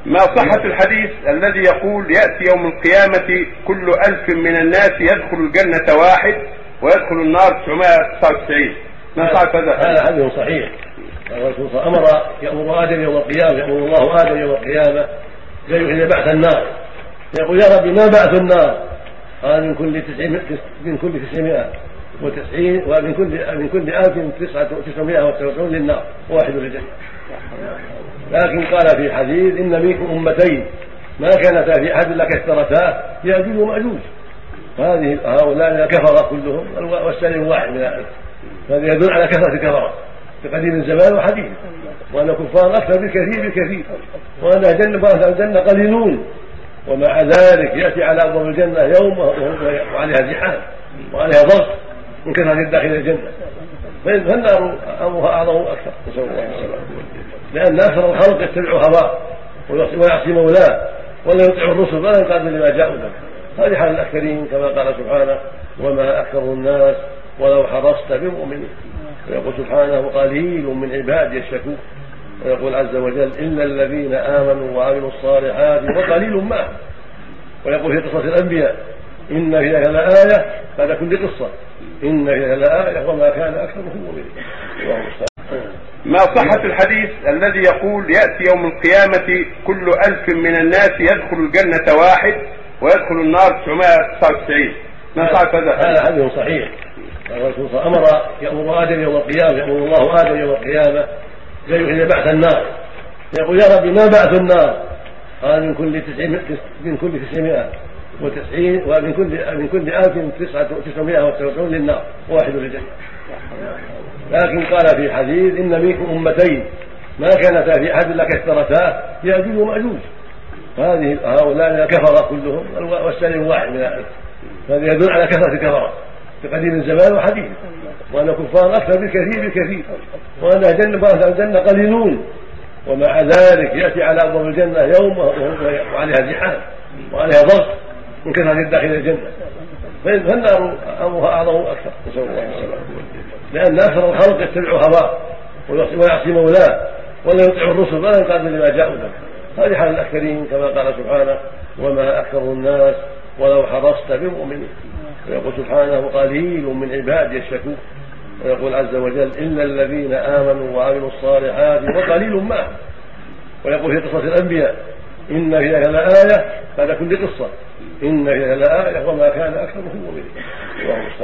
ما صحة الحديث الذي يقول يأتي يوم القيامة كل 1000 من الناس يدخل الجنة واحد ويدخل النار 999؟ ما صحة هذا حديث صحيح. الرسول صلى الله عليه وسلم يأمر آدم يوم القيامة، يأمر الله آدم يوم القيامة إلى بعث النار، يقول يا ربي ما بعث النار؟ قال من كل 990 ومن كل 1999 للنار واحد للجنة. لكن قال في حديث إن منكم أمتين ما كانتا في أحد إلا كثرتا يأجوج ومأجوج، هؤلاء إذا كفر كلهم والسلم واحد من أهل، هذا يدل على كثرة الكفرة في قديم الزمان وحديث، وأن الكفار أكثر بالكثير، وأن الجنة قليلون، ومع ذلك يأتي على أبواب الجنة يوم وعليها زحام وعليها ضغط من كثرة الداخل الجنة، فالنار أمرها أعظم أكثر، نسأل الله السلامة، لأن أكثر الخلق يتبع هواه ويعصي مولاه ولا يطيع الرسل ولا ينقاد لما جاءوا به. هذه حال الأكثرين كما قال سبحانه وما أكثر الناس ولو حرصت بمؤمنين، ويقول سبحانه قليل من عبادي الشكور، ويقول عز وجل إلا الذين آمنوا وعملوا الصالحات وقليل معهم، ويقول في قصة الأنبياء إن في ذلك لآية، بعد كل قصة إن في ذلك لآية وما كان أكثرهم مؤمنين. ما صحة الحديث الذي يقول يأتي يوم القيامة كل 1000 من الناس يدخل الجنة واحد ويدخل النار 999؟ ما صحة هذا حديث صحيح. الرسول صلى الله عليه وسلم يأمر آدم يوم القيامة، يأمر الله آدم يوم القيامة إلى بعث النار، يقول يا ربي ما بعث النار؟ قال من كل 990 ومن كل 1999 للنار واحد للجنة. لكن قال في حديث إن منكم أمتين ما كانتا في أحد إلا كثرتا يأجوج ومأجوج، هؤلاء إذا كفر كلهم والسلم واحد من أهل، هذا يدل على كثرة الكفرة في قديم الزمان وحديث، وأن الكفار أكثر بالكثير، وأن الجنة قليلون، ومع ذلك يأتي على أبواب الجنة يوم وعليها زحام وعليها ضغط من كثرة الداخل الجنة، فالنار أمرها أعظم أكثر، نسأل الله السلامة، لأن أكثر الخلق يتبع هواه ويعصي مولاه ولا يطيع الرسل ولا ينقاد لما جاءوا به. هذه حال الأكثرين كما قال سبحانه وما أكثر الناس ولو حرصت بمؤمنين، ويقول سبحانه قليل من عبادي الشكور، ويقول عز وجل إلا الذين آمنوا وعملوا الصالحات وقليل معهم، ويقول في قصة الأنبياء إن في ذلك لآية، بعد كل قصة إن في ذلك لآية وما كان أكثرهم مؤمنين.